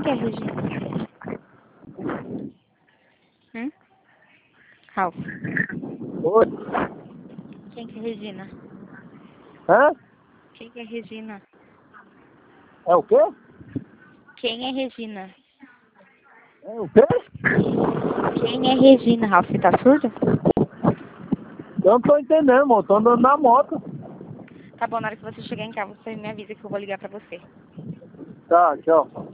é Regina? Ralph. Oi. Quem que é Regina? Hã? Quem que é Regina? É o quê? Quem é Regina? É o quê? Quem é Regina, Ralph? Você tá surdo? Eu não tô entendendo, amor. Tô andando na moto. Tá bom, na hora que você chegar em casa, você me avisa que eu vou ligar pra você. Tá, tchau.